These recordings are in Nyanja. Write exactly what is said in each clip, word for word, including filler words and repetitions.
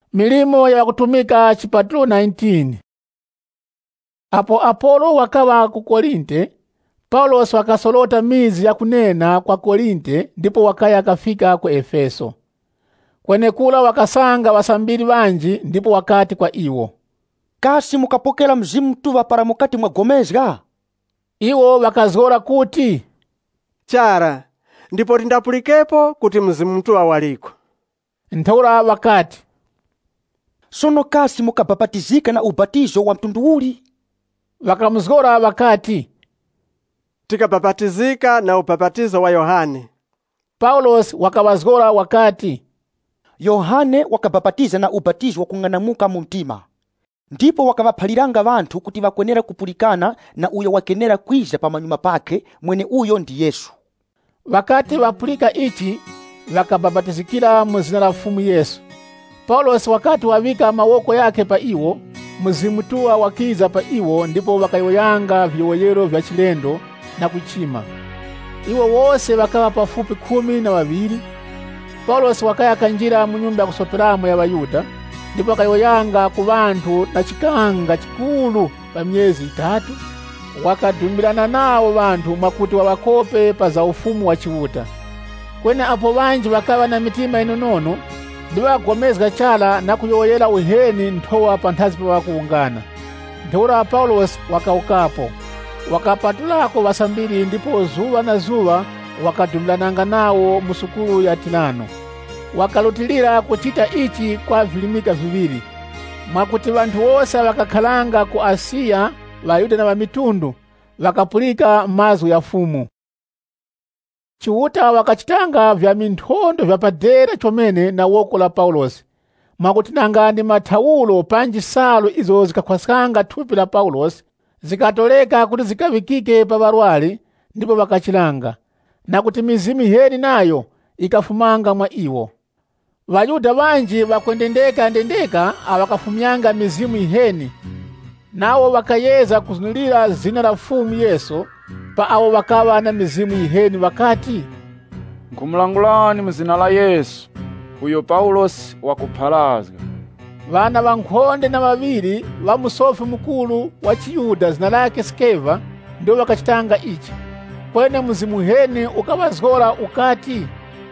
Milimo ya kutumika chipatulo kumi na tisa. Apo Apolo wakawa ku Korinte, Paulo wakasolota mizi ya kunena kwa Korinte, ndipo wakaya kafika ku Efeso. Kwenekula wakasanga wasambiri banji, ndipo wakati kwa iwo, kasi mukapokela mzimu tuva para mukati mwagomezga? Iwo wakazgora kuti, chara, ndipo tindapulikepo kuti mzimu mtuwa waliko. Nthora wakati, sono kasi mukababatizika na ubatizo wa mtundu uli? Wakamzgora wakati, tikababatizika na ubatizo wa Yohane. Paulos wakawazgora wakati, Yohane wakababatiza na ubatizo wa kung'anamuka mu mtima. Ndipo wakabaphaliranga bantu kuti bakwenera kupulikana na uyo wakenera kwiza pamanyuma pake, mwene uyo ndi Yesu. Wakati wapulika ichi, wakababatizikira mu zina la Mfumu Yesu. Paulos wakati wavika mawoko yake pa iwo, mzimu tuwa wakiza pa iwo, ndipo wakayoyanga viwoyero vya chilendo na kuchima. Iwo wose wakawa pafupi kumi na wawili. Paulos wakaya kanjira mu nyumba ya kusoperamo ya Bayuda, ndipo wakayoyanga ku bantu na chikanga chikulu pa myezi itatu. Wakadumilana nawo bantu mwakuti wawakope pa za ufumu wa chiwuta. Kwene apo banji wakawa na mitima inonono, ndipo wagomezga chala na kuyoyela uheni nthowa pa nthazi pa wakuungana. Nthora Paulos wakaukapo, wakapatulako wasambiri, ndipo zuwa na zuwa wakadumilananga nawo musukulu ya Tirano. Wakalutilira kuchita ichi kwa vilimika viwili, mwakuti bantu wose wakakhalanga ku Asia, Bayuda na bamitundu, wakapulika mazwi ya Fumu. Chiwuta wakachitanga vya minthondo vya padera chomene na woko la Paulos, mwakuti nanga ndi mathawulo panji salo izo zikakhwasanga thupi la Paulos, zikatoleka kuti zikavikike pa barwali, ndipo wakachilanga, na kuti mizimu iheni nayo ikafumanga mwa iwo. Bayuda banji wakwendendeka ndendeka awakafumyanga mizimu iheni, nawo wakayeza kuzunulira zina la Mfumu Yesu pa awo wakawa na mizimu iheni, wakati, nkumulangulani mzina la Yesu, uyo Paulos wakuphalazga. Vana vankhonde na vaviri va musofi mukulu wa Chiyuda zina lake Skeva ndio wakachitanga ichi. Kwene mzimu iheni ukawazgora ukati,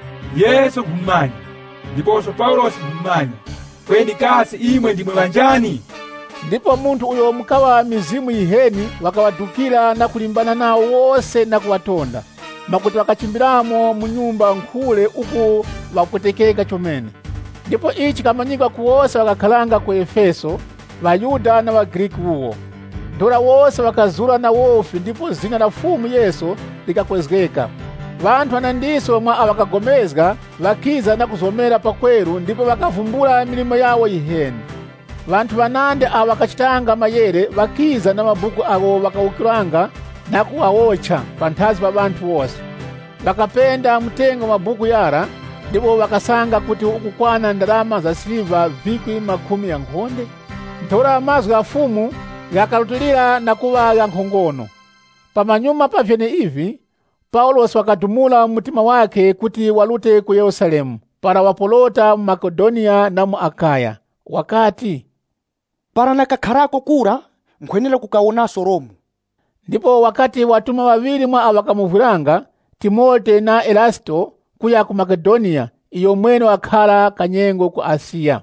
Yesu kumanya, ndiponso Paulos kumanya, kweni kasi imwe ndimwe banjani? Ndipo muntu uyo mukawa mizimu iheni wakawadukira na kulimbana nao wose na kuwatonda, makuti wakachimbiramo mu nyumba nkhule uku wakutekeka chomene. Ndipo ichi kamanyika kuwose wakakhalanga ku Efeso, Bayuda na Wagriki uwo. Nthora wose wakazula na wofi, ndipo zina la Mfumu Yesu likakwezgeka. Vantu anandiso mwa awakagomezga wakiza na kuzomera pakweru, ndipo wakavumbula milimo yawo iheni. Vantu vanande awakachitanga mayere wakiza na mabuku awo wakaukiranga na kuwawocha pa nthazi pa bantu wose. Wakapenda mtengo mabuku yara, ndipo wakasanga kuti ukukwana ndalama za siliva vikwi makumi ya nkhonde. Nthora mazwi ya Fumu yakalutulira na kuwa ya nkhongono. Pamanyuma pa vyene ivi, Paulos wakadumula mtima wake kuti walute ku Yerusalemu para wapolota mu Makedonia na mu Akaya, wakati, para nakakharako kura nkwenera kukaonaso Romu. Ndipo wakati watuma waviri mwa awakamuvulanga, Timote na Elasto, kuya ku Makedonia, iyo mwene wakhala kanyengo ku Asia.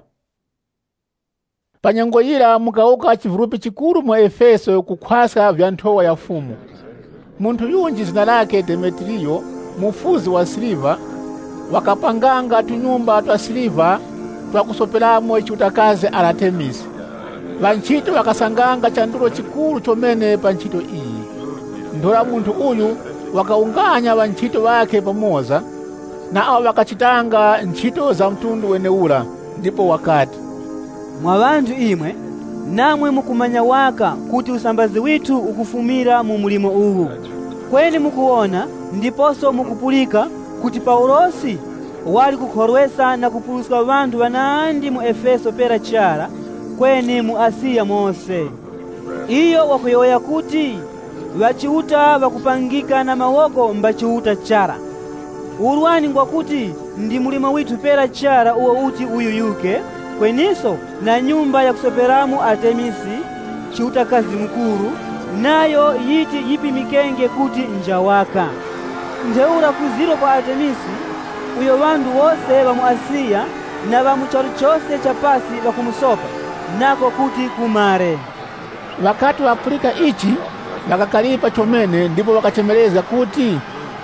Panyengo yira mukauka chivurupi chikuru mu Efeso kukhwasa vya nthowa ya Fumu. Muntu yunji zina lake Demetrio, mufuzi wa siliva, wakapanganga tunyumba twa siliva twa kusoperamo ichutakazi Artemis. Vanchito wakasanganga chandulo chikuru chomene pa nchito iyi. Nthora muntu uyu wakaunganya vanchito wake pamoza, na awo wakachitanga nchito za mtundu weneula, ndipo wakati, mwa vantu imwe, namwe mukumanya waka kuti usambazi witu ukufumira mu mulimo uwu. Kweni mukuona ndiponso mukupulika kuti Paulosi wali kukhorwesa na kupuluska vantu vanandi mu Efeso pera chala, kweni mu Asia mose. Iyo wakuyoya kuti vachiuta vakupangika na mawoko mbachiuta chara. Urwani ngwa kuti ndi mulimo witu pera chara uwo uti uyuyuke, kweniso na nyumba ya kusoperamu Artemisi chiutakazi mukuru, nayo yiti yipimikenge kuti njawaka. Ntheura kuziro kwa Artemisi uyo wandu wose wa mu Asiya na wa mu charo chose cha pasi wakumusopa nako kuti kumare. Wakati wapulika ichi wakakalipa chomene, ndipo wakachemeleza kuti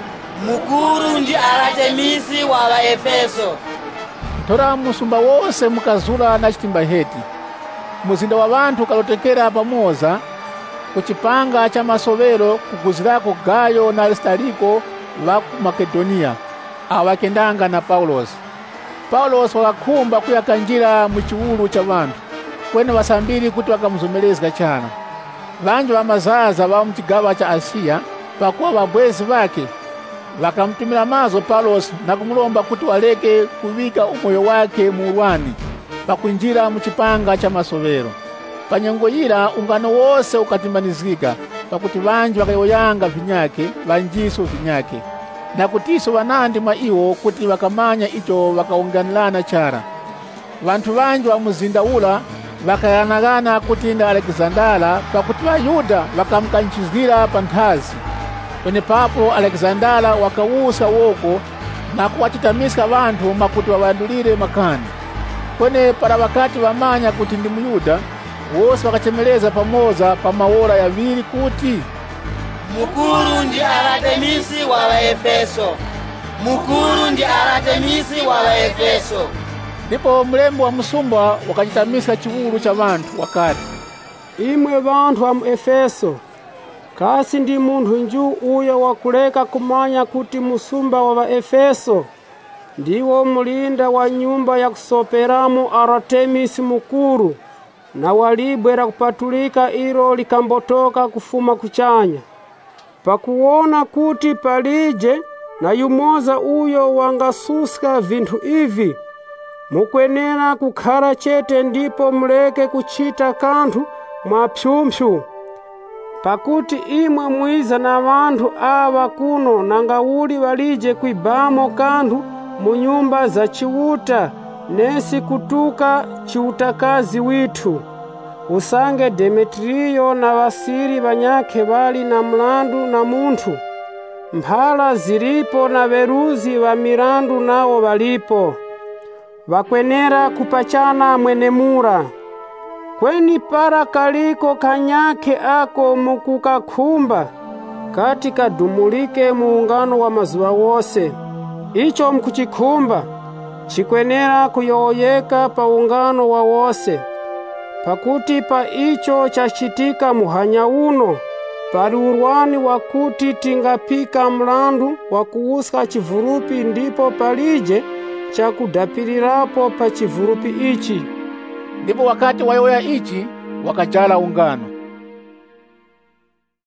mukuru ndi Artemisi wa Waefeso. Tora musumba wose mukazula na chitimba heti. Muzinda wa vantu kalotekera pamoza kuchipanga cha masovero kuguzirako Gayo na Aristariko wa Makedonia awakendanga na Paulosi. Paulosi wakakhumba kuyakanjira mu chiwulu cha vantu kwene wasambiri kuti wakamuzomelezga chana. Vanju wa mazaza wa mchigawa cha Asiya pakuwa wabwezi wake wakamtumira mazo Paulosi na kumulomba kuti waleke kuvika umoyo wake muulwani pakunjira muchipanga cha masovero. Panyengo yira ungano wose ukatimbanizika pakuti vanju wakayoyanga vinyake vanjiso vinyake na kutiso vanandi mwa iwo kuti wakamanya icho wakaunganilana chara. Vantu vanju wa muzinda ula wakayanagana kutinda Alexandala pakuti Vayuda wakamkanchizgira panthazi. Pene papo Alexandala wakawusa woko na kuwachitamiska vantu makuti wawandulire makani. Kwene para wakati wamanya kuti ndi Muyuda, wose wakachemeleza pamoza pa maora ya vili kuti mukuru ndi Artemisi wa Waefeso. Mukuru ndi Artemisi wa Waefeso. Ndipo mlembo wa musumba wakachitamiska chiwulu cha vantu wakati, imwe vantu wa mu Efeso, kasi ndi munthu nju uyo wakuleka kumanya kuti musumba wa Waefeso ndiwo mulinda wa nyumba ya kusoperamu Artemisi mukuru, na walibwera kupatulika ilo likambotoka kufuma kuchanya. Pakuona kuti palije na yumoza uyo wangasuska vinthu ivi, mukwenera kukhala chete ndipo muleke kuchita kanthu mwapyumpyu. Pakuti imwe mwiza na vantu awa kuno nanga uli walije kuibamo kanthu mu nyumba za chiuta nesi kutuka chiutakazi withu. Usange Demetriyo na Vasiri vanyake vali na mlandu na munthu. Mphala zilipo na veruzi wa mirandu nao valipo. Vakwenera kupachana mwenemura. Kweni para kaliko kanyake ako mukukakhumba kati kadumulike muungano wa mazuwa wose. Icho mkuchikhumba chikwenera kuyoyeka pa ungano wa wose. Pakuti pa icho chachitika muhanya uno pali urwani wakuti tingapika mlandu wa kuuska chivurupi, ndipo palije chakudapirirapo pa chivurupi ichi. Ndipo wakati wayoya ichi wakajala ungano.